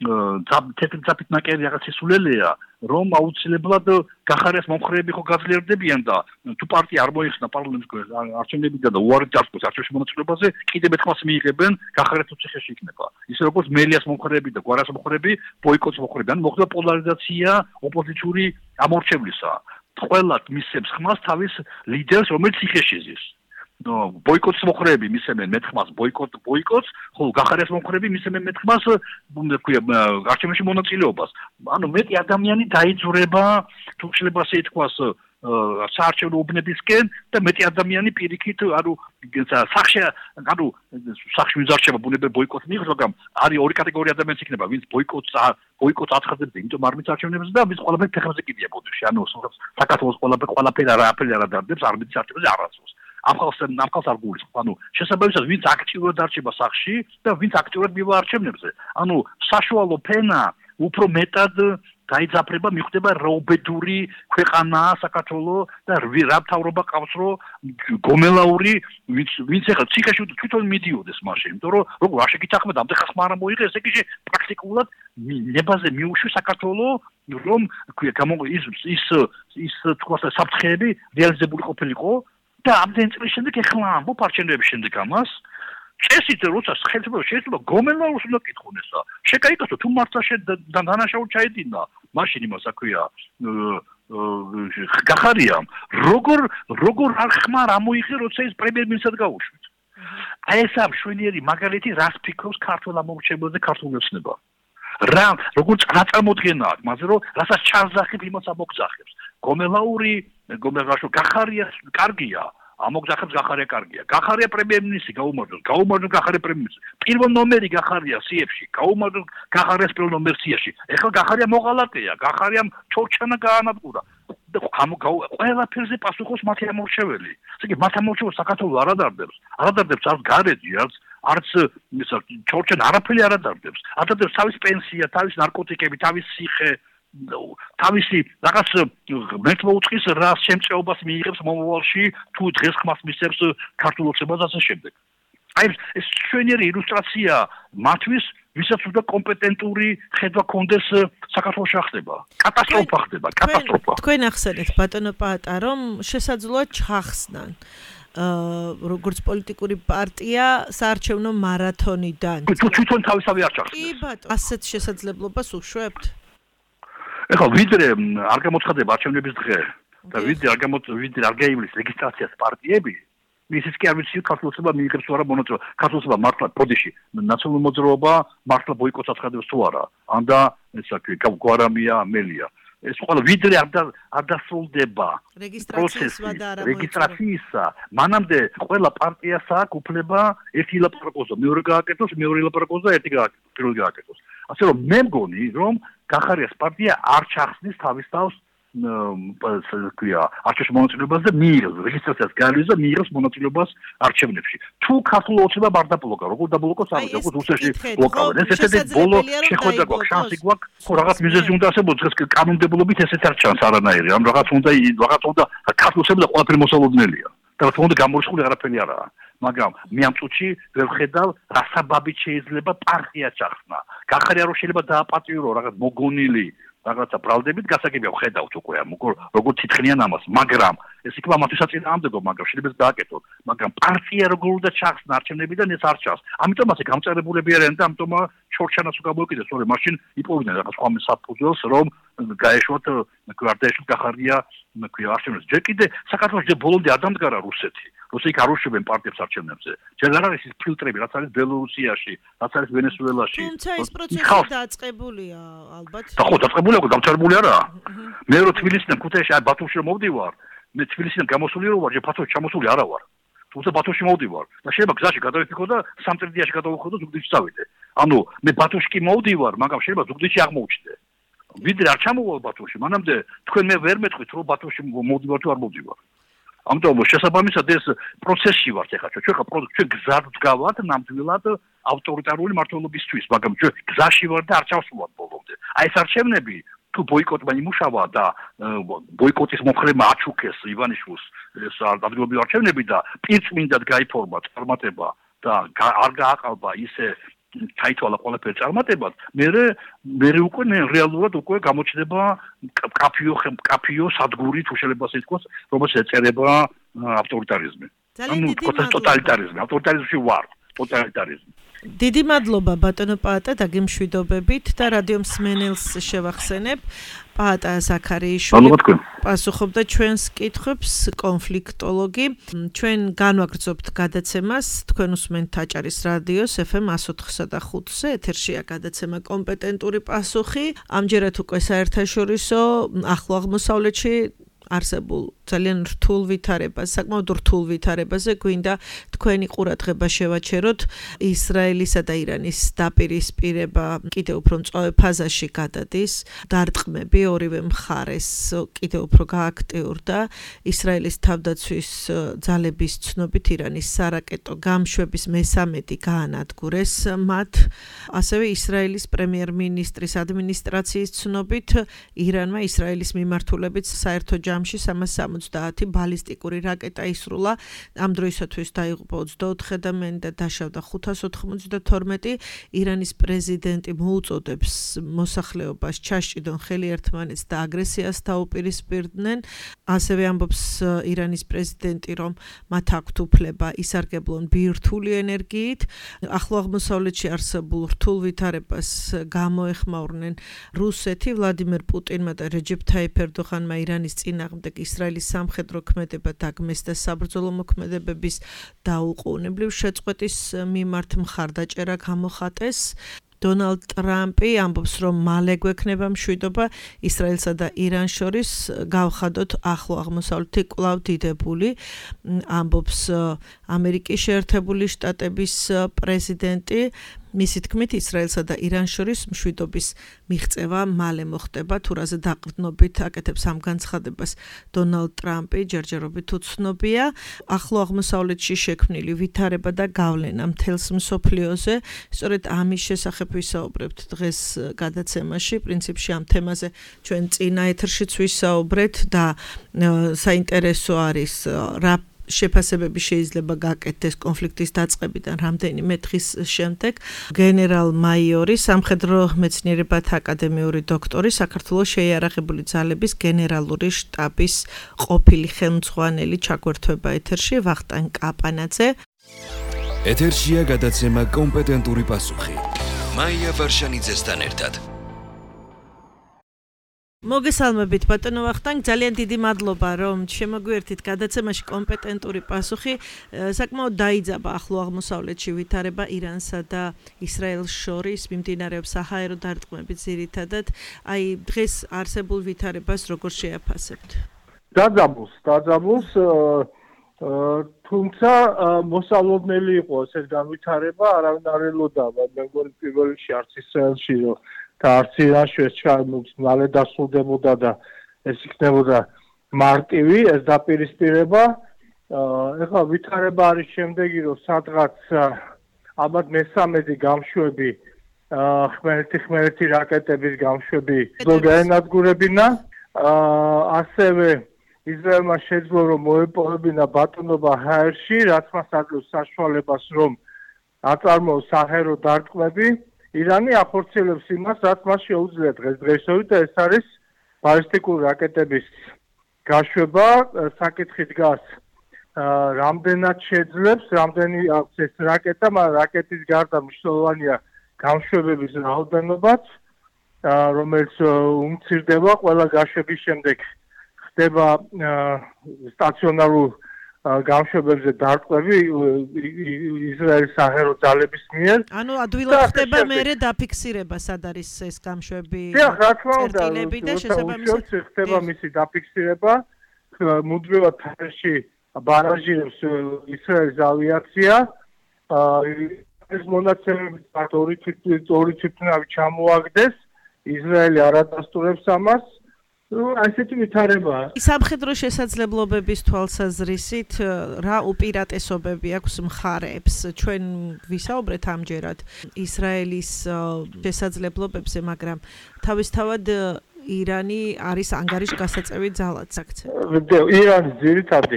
თეთრ-ძაფით ნაკერი რაღაც ისულელია, რომ აუცილებლად გახარეს მომხრეები ხო გაძლიერდებიან და თუ პარტია არ მოიხსნა პარლამენტის არჩევნებიდან და უარი დარწმუნდეს არჩევნებში მონაწილეობაზე, კიდევ ერთხმას მიიღებენ გახარეთ ციხეში იქნება. ისე როგორც მელიას მომხრეები და გვარას მომხრეები, ბოიკოტს მომხრეები, ან მოხდა პოლარიზაცია ოპოზიციური ამორჩევლისა. ყველა მისცემს ხმას თავის ლიდერს, რომელიც ციხეში ზის. ბოიკოტს მოხრები მისცემენ მეთხმას ბოიკოტ ბოიკოტს, ხოლო გახარიას მოხრები მისცემენ მეთხმას ქვია არჩევნებში მონაწილეობას. ანუ მეტი ადამიანი დაიძვრება, თუ შეიძლება ასე ითქვას, საარჩევნო უბნებისკენ და მეტი ადამიანი პირიქით, ანუ სახში, ანუ სახში მიზარჩება ბუნებრივ ბოიკოტს მიიღოს, მაგრამ არის ორი კატეგორია ადამიანის იქნება, ვინც ბოიკოტს ბოიკოტს აცხადებს, იმიტომ არ მის არჩევნებზე და ვინც ყველაფერი ფეხებზე კიდია ბოდიში. ანუ საქართველოს ყველაფერი ყველაფერი არაფერი არ ადარდებს, არ მის არჩევნებზე არასდროს. ამ ხალხს ამ ხალხს არ გულისხმობ. ანუ შესაბამისად ვინც აქტიურად არჩება სახში და ვინც აქტიურად მივა არჩევნებზე. ანუ საშუალო ფენა უფრო მეტად დაიძაფრება, მიხვდება რაუბედური ქვეყანაა საქართველო და რა მთავრობა ყავს, რომ გომელაური ვინც ვინც ახლა ციხეში თვითონ მიდიოდეს მაშინ, იმიტომ რომ როგორ არ შეგითახმეთ, ამდენ ხალხს არ მოიღეს, ესე იგი პრაქტიკულად ნებაზე მიუშვი საქართველო, რომ ქვია ის ის ის თქვა საფრთხეები რეალიზებული ყოფილიყო და ამდენ წლის შემდეგ ეხლა ამბობ არჩევნების შემდეგ ამას. წესით როცა ხელისუფლება შეიძლება გომელაურს უნდა კითხონ ესა. შეკაიკასო თუ მართლა დანაშაული ჩაედინა, მაშინ იმას აქვია გახარიამ, როგორ როგორ არ ხმარ ამოიღე, როცა ის პრემიერ-მინისტრად გაუშვით. აი ეს ამ შვენიერი მაგალითი რას ფიქრობს ქართულ ამომრჩეველზე ქართულ მეცნება. რა როგორ წარმოდგენა აქვს, მაგრამ რომ რასაც ჩარზახებ, იმას ამოგზახებს. გომელაური, გომელაურს გახარია კარგია. ამოგზახებს გახარია კარგია. გახარია პრემიერ-მინისტრი გაუმარჯოს, გაუმარჯოს გახარია პრემიერ-მინისტრი. პირველ ნომერი გახარია სიებში, გაუმარჯოს გახარიას პირველ ნომერ სიაში. ეხლა გახარია მოღალატეა, გახარიამ ჩორჩანა გაანადგურა. ყველაფერზე პასუხობს მათი ამორჩეველი. ესე იგი მათ ამორჩეველს საქართველოს არ ადარდებს. არ ადარდებს არც გარეჯი, არც არც ჩორჩანა არაფერი არ ადარდებს. ადარდებს თავის პენსია, თავის ნარკოტიკები, თავის სიხე თავისი რაღაც მეთმოუწყის რა შემწეობას მიიღებს მომავალში თუ დღეს ხმას მისცემს ქართულოცებას ასე შემდეგ. აი ეს შვენიერი ილუსტრაცია მათთვის, ვისაც უნდა კომპეტენტური ხედვა კონდეს საქართველოში ხდება. კატასტროფა ხდება, კატასტროფა. თქვენ ახსენეთ ბატონო პაატა, რომ შესაძლოა ჩახსნან როგორც პოლიტიკური პარტია საარჩევნო მარათონიდან. თუ თვითონ თავისავე არ ჩახსნეს. კი ბატონო, ასეთ შესაძლებლობას უშვებთ? ეხლა ვიდრე არ გამოცხადება არჩევნების დღე და ვიდრე არ ვიდრე არ გაივლის რეგისტრაციას პარტიები, ისიც კი არ ვიცი ქართულოცება მიიღებს თუ არა მონაწილეობა. ქართულოცება მართლა ბოდიში ნაციონალური მოძრაობა მართლა ბოიკოტს აცხადებს თუ არა. ანდა ესა კი გვარამია, მელია. ეს ყველა ვიდრე არ არ დასრულდება რეგისტრაციისა და არა რეგისტრაციისა, მანამდე ყველა პარტიას აქვს უფლება ერთი ლაპარაკოს, მეორე გააკეთოს, მეორე ლაპარაკოს და ერთი გააკეთოს, პირველი გააკეთოს. ასე რომ მე მგონი, რომ გახარიას პარტია არ ჩახსნის თავის თავს ქვია არჩევნებში მონაწილეობას და მიიღებს რეგისტრაციას გაივლის და მიიღებს მონაწილეობას არჩევნებში. თუ ქართულ ოცნებამ არ დაბლოკა, როგორ დაბლოკოს ამის, როგორც რუსეთში ბლოკავენ. ეს ესეთი ბოლო შეხვედრა გვაქვს, შანსი გვაქვს, ხო რაღაც მიზეზი უნდა არსებობდეს, დღეს კანონმდებლობით ესეც არ ჩანს არანაირი. ამ რაღაც უნდა რაღაც უნდა ქართულ ოცნება და ყველაფერი მოსალოდნელია. და რა თქმა უნდა გამორიცხული არაფერი არაა. მაგრამ მე ამ წუთში ვერ ვხედავ რა საბაბით შეიძლება პარტია ჩახსნა. გახარია რომ შეიძლება დააპატიურო რაღაც მოგონილი რაღაცა ბრალდებით გასაგებია ვხედავთ უკვე ამ როგორ თითქნიან ამას, მაგრამ ეს იქნება მათთვის აწინააღმდეგო, მაგრამ შეიძლება დააკეთოთ, მაგრამ პარტია როგორ უნდა ჩახსნა არჩევნებიდან ეს არ ჩანს. ამიტომ ასე გამწერებულები არიან და ამიტომ ჩორჩანას უკაბოეკიდეს, სწორედ მაშინ იპოვდნენ რაღაც სხვა საფუძველს, რომ გაეშვათ გვარდაეშვათ გახარია ქვია არჩევნებს. ჯერ კიდე საქართველოს ჯერ ბოლომდე არ დამდგარა რუსეთი. რუსეთი არ უშვებენ პარტიებს არჩევნებზე. ჯერ არ არის ის ფილტრები, რაც არის ბელორუსიაში, რაც არის ვენესუელაში. თუმცა ეს პროცესი დაწყებულია ალბათ. ხო, დაწყებულია, გამწარებული არაა. მე რო თბილისიდან ქუთაისში აი ბათუმში რომ მოვდივარ, მე თბილისიდან გამოსული რო ვარ, ჯერ ბათუმში ჩამოსული არა ვარ. თუმცა ბათუმში მოვდივარ და შეიძლება გზაში გადავიფიქრო და სამტრედიაში გადავიხო და ზუგდიდში წავიდე. ანუ მე ბათუმში კი მოვდივარ, მაგრამ შეიძლება ზუგდიდში აღმოუჩნდე. ვიდრე არ ჩამოვალ ბათუმში, მანამდე თქვენ მე ვერ მეტყვით რომ ბათუმში მოვდივარ თუ არ მოვდივარ. ამიტომ შესაბამისად ეს პროცესში ვართ ეხლა ჩვენ ხა ჩვენ გზად ვდგავართ ნამდვილად ავტორიტარული მმართველობისთვის, მაგრამ ჩვენ გზაში ვართ და არ ჩავსულვართ ბოლომდე. აი ეს არჩევნები თუ ბოიკოტმა იმუშავა და ბოიკოტის მომხრემა აჩუქეს ივანიშვილს ეს ადგილობრივი არჩევნები და პირწმინდად გაიფორმა წარმატება და არ გააყალბა ისე თაითვალა ყველაფერი წარმატებად, მე მე უკვე რეალურად უკვე გამოჩნდება კაფიო კაფიო სადგური თუ შეიძლება ასე ითქვას, რომელიც ეწერება ავტორიტარიზმი. ანუ ტოტალიტარიზმი, ავტორიტარიზმში ვარ, ტოტალიტარიზმი. დიდი მადლობა ბატონო პაატა დაგემშვიდობებით და რადიო მსმენელს შევახსენებ. პაატა ზაქარიშვილი ალბათ თქვენ პასუხობდა ჩვენს კითხვებს, კონფლიქტოლოგი. ჩვენ განვაგრძობთ გადაცემას, თქვენ უსმენთ აჭარის რადიოს ეფ ემ one oh four და five-ზე, ეთერშია გადაცემა კომპეტენტური პასუხი. ამჯერად უკვე საერთაშორისო ახლო აღმოსავლეთში არსებულ ძალიან რთულ ვითარებას, საკმაოდ რთულ ვითარებაზე გვინდა თქვენი ყურადღება შევაჩეროთ. ისრაელისა და ირანის დაპირისპირება კიდევ უფრო მწვავე ფაზაში გადადის. დარტყმები ორივე მხარეს კიდევ უფრო გააქტიურდა. ისრაელის თავდაცვის ძალების ცნობით ირანის სარაკეტო გამშვების მესამედი გაანადგურეს მათ. ასევე ისრაელის პრემიერ-მინისტრის ადმინისტრაციის ცნობით ირანმა ისრაელის მიმართულებით საერთო ჯამში სამას სამოცდაათი ბალისტიკური რაკეტა ისრულა. ამ დროისათვის დაიღუპა ოცდაოთხი ადამიანი და დაშავდა ხუთას ოთხმოცდათორმეტი. ირანის პრეზიდენტი მოუწოდებს მოსახლეობას ჩასჭიდონ ხელი ერთმანეთს და აგრესიას დაუპირისპირდნენ. ასევე ამბობს ირანის პრეზიდენტი, რომ მათ აქვთ უფლება ისარგებლონ ბირთვული ენერგიით. ახლო აღმოსავლეთში არსებულ რთულ ვითარებას გამოეხმაურნენ რუსეთი, ვლადიმერ პუტინმა და რეჯეფ თაიფ ერდოღანმა ირანის წინააღმდეგ ისრაელის სამხედრო ქმედება დაგმეს და საბრძოლო მოქმედებების დაუყოვნებლივ შეწყვეტის მიმართ მხარდაჭერა გამოხატეს. დონალდ ტრამპი ამბობს, რომ მალე გვექნება მშვიდობა ისრაელსა და ირანს შორის, გავხადოთ ახლო აღმოსავლეთი კვლავ დიდებული. ამბობს ამერიკის შეერთებული შტატების პრეზიდენტი. მისი თქმით, ისრაელსა და ირანს შორის მშვიდობის მიღწევა მალე მოხდება, თუ რაზე დაყრდნობით აკეთებს ამ განცხადებას დონალდ ტრამპი, ჯერჯერობით უცნობია. ახლო აღმოსავლეთში შექმნილი ვითარება და გავლენა მთელს მსოფლიოზე, სწორედ ამის შესახებ ვისაუბრებთ დღეს გადაცემაში. პრინციპში ამ თემაზე ჩვენ წინა ეთერშიც ვისაუბრეთ და საინტერესო არის რა შეფასებები შეიძლება გაკეთდეს კონფლიქტის დაწყებიდან რამდენიმე დღის შემდეგ. გენერალ-მაიორი, სამხედრო მეცნიერებათა აკადემიური დოქტორი, საქართველოს შეიარაღებული ძალების გენერალური შტაბის ყოფილი ხელმძღვანელი ჩაგვერთვება ეთერში, ვახტანგ კაპანაძე. ეთერშია გადაცემა კომპეტენტური პასუხი. მაია ვარშანიძესთან ერთად. მოგესალმებით ბატონო ვახტანგ, ძალიან დიდი მადლობა რომ შემოგვიერთით გადაცემაში კომპეტენტური პასუხი. საკმაოდ დაიძაბა ახლო აღმოსავლეთში ვითარება ირანსა და ისრაელს შორის, მიმდინარეობს საჰაერო დარტყმები ძირითადად. აი დღეს არსებულ ვითარებას როგორ შეაფასებთ? დაძაბულს, დაძაბულს, თუმცა მოსალოდნელი იყო ეს განვითარება, არავინ არ ელოდება, მე მგონი პირველ რიგში არც ისრაელში რომ და არც ირანში მალე დასრულდებოდა და ეს იქნებოდა მარტივი ეს დაპირისპირება. ეხლა ვითარება არის შემდეგი, რომ სადღაც ალბათ მესამედი გამშვები, ხმელეთი ხმელეთი რაკეტების გამშვები გაენადგურებინა. ასევე ისრაელმა შეძლო რომ მოეპოვებინა ბატონობა ჰაერში, რაც მას აძლევს საშუალებას რომ აწარმოოს საჰაერო დარტყმები. ირანი ახორციელებს იმას, რაც მას შეუძლია დღესდღეობით და ეს არის ბალისტიკური რაკეტების გაშვება. საკითხი დგას, რამდენად შეძლებს, რამდენი აქვს ეს რაკეტა, მაგრამ რაკეტის გარდა მნიშვნელოვანია გამშვებების რაოდენობაც, რომელიც უმცირდება ყველა გაშვების შემდეგ ხდება სტაციონარულ გამშვებებზე დარტყმები ისრაელის საჰაერო ძალების მიერ. ანუ ადვილად ხდება მერე დაფიქსირება, სად არის ეს გამშვები. დიახ, რა თქმა უნდა, შესაბამისად ხდება მისი დაფიქსირება. მუდმივად ჰაერში ბარაჟირებს ისრაელის ავიაცია. ეს მონაცემები ორი ორი თვითმფრინავი ჩამოაგდეს, ისრაელი არ ადასტურებს ამას. ასეთი ვითარებაა. სამხედრო შესაძლებლობების თვალსაზრისით რა უპირატესობები აქვს მხარეებს? ჩვენ ვისაუბრეთ ამჯერად ისრაელის შესაძლებლობებზე, მაგრამ თავისთავად ირანი არის ანგარიშგასაწევი ძალად საქცევი. ირანის ძირითადი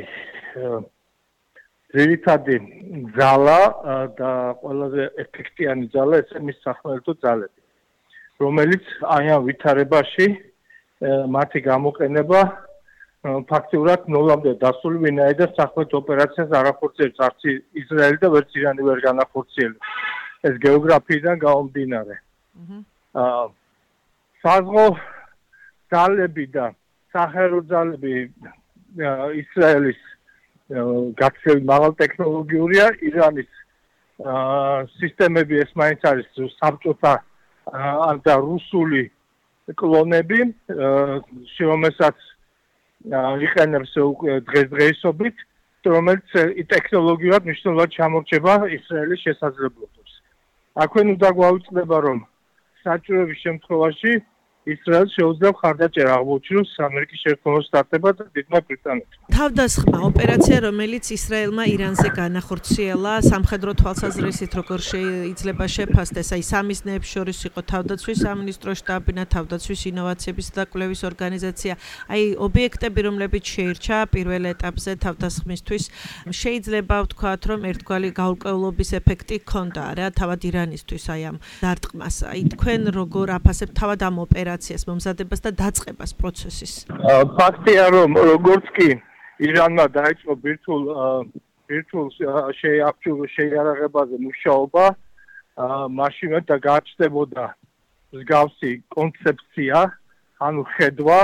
ძირითადი ძალა და ყველაზე ეფექტიანი ძალა ეს მის სახმელეთო ძალები, რომელიც აი ამ ვითარებაში მათი გამოყენება ფაქტიურად ნოლამდე დასული, ვინაიდან სახმელეთო ოპერაციას არ ახორციელებს არც ისრაელი და ვერც ირანი ვერ განახორციელებს. ეს გეოგრაფიიდან გამომდინარე. აა საზღვაო ძალები და საჰაერო ძალები ისრაელის გაცილებით მაღალ ტექნოლოგიურია, ირანის სისტემები ეს მაინც არის საბჭოთა და რუსული კლონები, რომელსაც იყენებს დღესდღეობით, რომელიც ტექნოლოგიურად მნიშვნელოვნად ჩამორჩება ისრაელის შესაძლებლობებს. აქვე უნდა გვაუწყდება, რომ საჭიროების შემთხვევაში ისრაელს შეუძლია მხარდაჭერა აღმოუჩინოს ამერიკის შეერთებულ შტატებმა და დიდმა ბრიტანეთმა. თავდასხმა ოპერაცია, რომელიც ისრაელმა ირანზე განახორციელა, სამხედრო თვალსაზრისით როგორ შეიძლება შეფასდეს, აი სამიზნეებს შორის იყო თავდაცვის სამინისტრო შტაბი და თავდაცვის ინოვაციების და კვლევის ორგანიზაცია. აი ობიექტები, რომლებიც შეირჩა პირველ ეტაპზე თავდასხმისთვის, შეიძლება ვთქვათ, რომ ერთგვარი გაურკვევლობის ეფექტი ჰქონდა რა თავად ირანისთვის აი ამ დარტყმას. აი თქვენ როგორ აფასებთ თავად ამ ოპერაციას, მომზადებას და დაწყებას პროცესის? ფაქტია, რომ როგორც კი ირანმა დაიწყო ბირთვულ ბირთვულ შეიარაღებაზე მუშაობა, მაშინვე და გაჩნდებოდა მსგავსი კონცეფცია, ანუ ხედვა,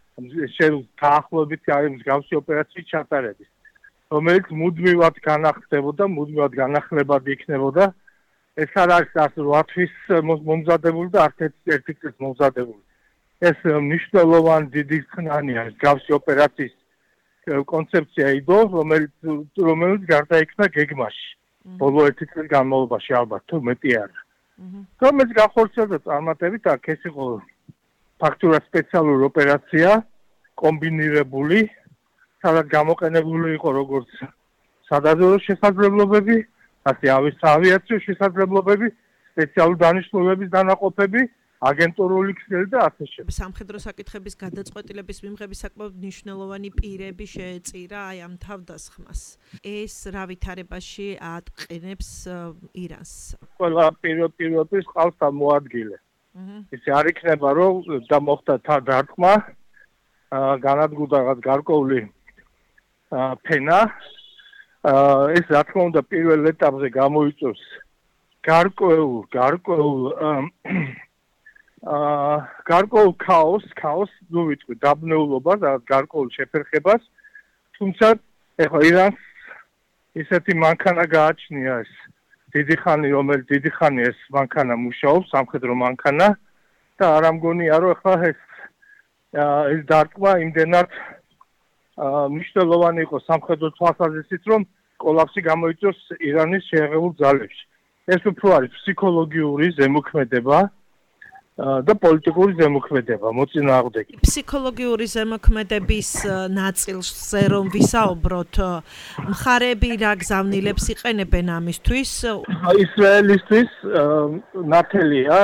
დაახლოებით არის მსგავსი ოპერაციის ჩატარების, რომელიც მუდმივად განახდებოდა, მუდმივად განახლებადი იქნებოდა. ეს არ არის ასე რვა თვის მომზადებული და არც ერთი წლის მომზადებული. ეს მნიშვნელოვანი დიდი ხნანია მსგავსი ოპერაციის კონცეფცია იდო, რომელიც რომელიც გარდაიქმნა გეგმაში. ბოლო ერთი წლის განმავლობაში ალბათ თუ მეტი არა. რომელიც განხორციელდა წარმატებით, აქ ეს იყო ფაქტურად სპეციალური ოპერაცია, კომბინირებული, სადაც გამოყენებული იყო როგორც სადაზვერვო შესაძლებლობები, ასე ავიაციო შესაძლებლობები, სპეციალური დანიშნულებების დანაყოფები, აგენტურული ქსელი და ასე შემდეგ. სამხედრო საკითხების გადაწყვეტილების მიმღების საკმაოდ მნიშვნელოვანი პირები შეეწირა აი ამ თავდასხმას. ეს რა ვითარებაში აატყინებს ირანს? ყველა პირობების ყავს გამოადგილე. ისე არ იქნება, რომ და მოხდა დარტყმა, განადგურდა რაღაც გარკვეული ფენა. ეს რა თქმა უნდა პირველ ეტაპზე გამოიწვევს გარკვეულ გარკვეულ აა გარკვეულ ქაოს, ქაოს, ნუ ვიტყვი, დაბნეულობას, რაღაც გარკვეულ შეფერხებას, თუმცა ეხლა ირანს ისეთი მანქანა გააჩნია ეს დიდი ხანი, რომელიც დიდი ხანი ეს მანქანა მუშაობს, სამხედრო მანქანა და არ ამგონია, რომ ეხლა ეს ეს დარტყმა იმდენად მნიშვნელოვანი იყო სამხედრო თვალსაზრისით, რომ კოლაფსი გამოიწვევს ირანის შეიარაღებულ ძალებში. ეს უფრო არის ფსიქოლოგიური ზემოქმედება და პოლიტიკური ზემოქმედება, მოწინააღმდეგე. ფსიქოლოგიური ზემოქმედების ნაწილზე რომ ვისაუბროთ, მხარეები რა გზავნილებს იყენებენ ამისთვის? ისრაელისთვის ნათელია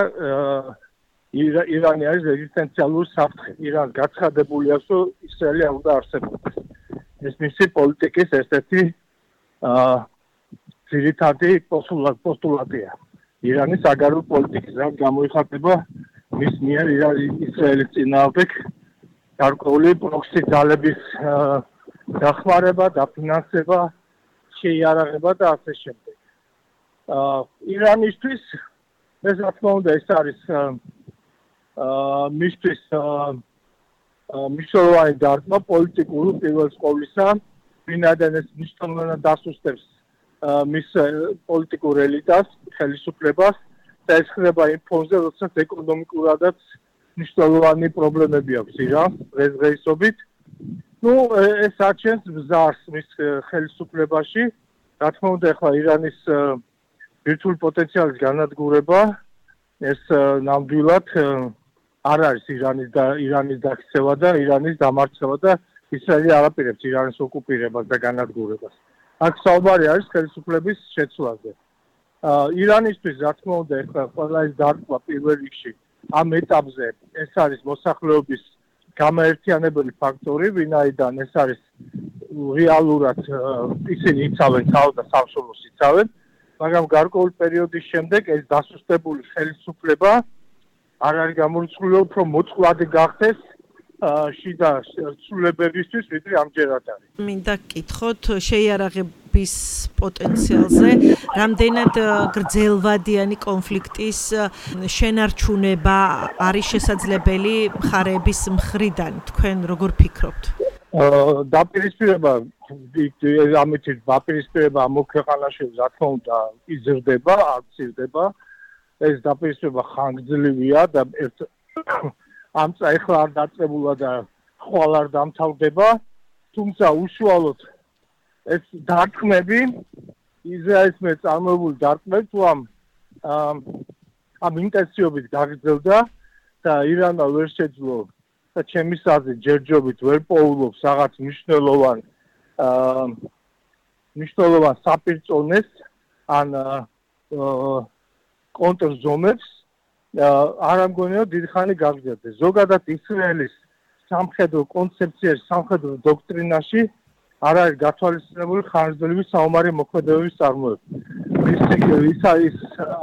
ირანი არის ეგზისტენციალური საფრთხე. ირანს გაცხადებული აქვს, რომ ისრაელი არ უნდა არსებობდეს. ეს მისი პოლიტიკის ერთ-ერთი ძირითადი პოსტულატია. ირანის აგრარული პოლიტიკის რაც გამოიხატება მის მიერ ისრაელის წინააღმდეგ გარკვეული პროქსი ძალების დახმარება, დაფინანსება, შეიარაღება და ასე შემდეგ. ირანისთვის ეს რა თქმა უნდა ეს არის მისთვის მნიშვნელოვანი დარტყმა პოლიტიკური პირველ ყოვლისა, ვინაიდან ეს მნიშვნელოვნად დასუსტებს მის პოლიტიკურ ელიტას, ხელისუფლებას და ეს ხდება იმ ფონზე, როდესაც ეკონომიკურადაც მნიშვნელოვანი პრობლემები აქვს ირანს დღესდღეობით. ნუ ეს აჩენს ბზარს მის ხელისუფლებაში. რა თქმა უნდა, ახლა ირანის ბირთვული პოტენციალის განადგურება ეს ნამდვილად არ არის ირანის და ირანის დაქცევა და ირანის დამარცხება და ისრაელი არ აპირებს ირანის ოკუპირებას და განადგურებას. აქ საუბარი არის ხელისუფლების შეცვლაზე. ირანისთვის რა თქმა უნდა ეხლა ყველა ეს დარტყმა პირველ რიგში ამ ეტაპზე ეს არის მოსახლეობის გამაერთიანებელი ფაქტორი, ვინაიდან ეს არის რეალურად ისინი იცავენ თავს და სამშობლოს იცავენ, მაგრამ გარკვეული პერიოდის შემდეგ ეს დასუსტებული ხელისუფლება არ არის გამორიცხული, უფრო მოწყვლადი გახდეს შიდა ცვლილებებისთვის, ვიდრე ამჯერად არის. მინდა გკითხოთ შეიარაღების პოტენციალზე, რამდენად გრძელვადიანი კონფლიქტის შენარჩუნება არის შესაძლებელი მხარეების მხრიდან, თქვენ როგორ ფიქრობთ? დაპირისპირება ამით დაპირისპირება ამ ქვეყანაში რა თქმა უნდა იზრდება, აქცირდება. ეს დაპირისპირება ხანგრძლივია და ერთ ამ წაიხლა არ დაწყებულა და ხვალ არ დამთავრდება, თუმცა უშუალოდ ეს დარტყმები ისრაელის მიერ წარმოებული დარტყმები თუ ამ ამ ინტენსივობით გაგრძელდა და ირანმა ვერ შეძლო და ჩემის აზრით ჯერჯობით ვერ პოულობს რაღაც მნიშვნელოვან მნიშვნელოვან საპირწონეს ან კონტრზომებს არ ამგონია დიდხანი გაგრძელდეს. ზოგადად ისრაელის სამხედრო კონცეფციაში, სამხედრო დოქტრინაში არ არის გათვალისწინებული ხანგრძლივი საომარი მოქმედებების წარმოება. ის ის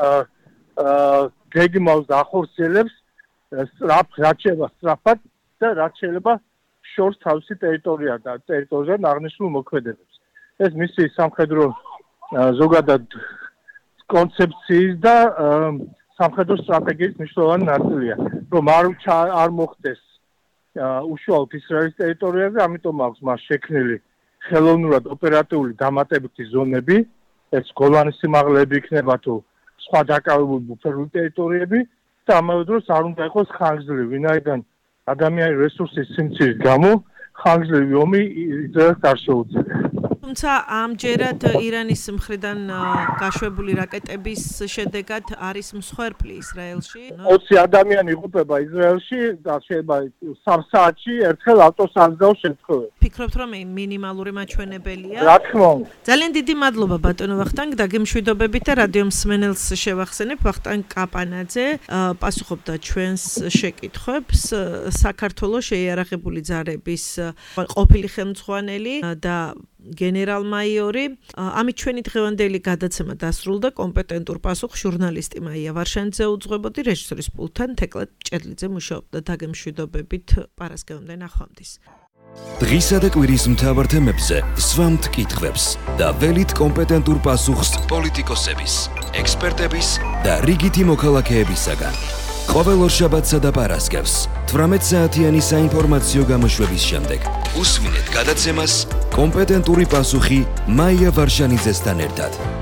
გეგმავს და ახორციელებს სწრაფ რაჩება სწრაფად და რაც შეიძლება შორს თავისი ტერიტორია და ტერიტორიიდან აღნიშნულ მოქმედებებს. ეს მისი სამხედრო ზოგადად კონცეფციის და სამხედრო სტრატეგიის მნიშვნელოვანი ნაწილია, რომ არ არ მოხდეს უშუალოდ ისრაელის ტერიტორიაზე, ამიტომ აქვს მას შექმნილი ხელოვნურად ოპერატიული დამატებითი ზონები, ეს გოლანის სიმაღლეები იქნება თუ სხვა დაკავებული ბუფერული ტერიტორიები და ამავე დროს არ უნდა იყოს ხანგრძლივი, ვინაიდან ადამიანის რესურსის სიმცირის გამო ხანგრძლივი ომი ისრაელს არ შეუძლია. თუმცა ამჯერად ირანის მხრიდან გაშვებული რაკეტების შედეგად არის მსხვერპლი ისრაელში. ოცი ადამიანი იღუპება ისრაელში და შეიძლება სამ საათში ერთხელ ავტოსანს გავს შემთხვევები. ფიქრობთ რომ მინიმალური მაჩვენებელია? რა თქმა უნდა. ძალიან დიდი მადლობა ბატონო ვახტანგ დაგემშვიდობებით და რადიო მსმენელს შევახსენებ ვახტანგ კაპანაძე პასუხობდა ჩვენს შეკითხვებს საქართველოს შეიარაღებული ძალების ყოფილი ხელმძღვანელი და გენერალ-მაიორი. ამით ჩვენი დღევანდელი გადაცემა დასრულდა. კომპეტენტურ პასუხს ჟურნალისტი მაია ვარშანიძე უძღვებოდი, რეჟისორის პულტთან თეკლა ჭედლიძე მუშაობდა. დაგემშვიდობებით პარასკევამდე ნახვამდის. დღისა და კვირის მთავარ თემებზე სვამთ კითხვებს და ველით კომპეტენტურ პასუხს პოლიტიკოსების, ექსპერტების და რიგითი მოქალაქეებისაგან. ყოველ ორშაბათსა და პარასკევს თვრამეტ საათიანი საინფორმაციო გამოშვების შემდეგ უსმინეთ გადაცემას კომპეტენტური პასუხი მაია ვარშანიძესთან ერთად.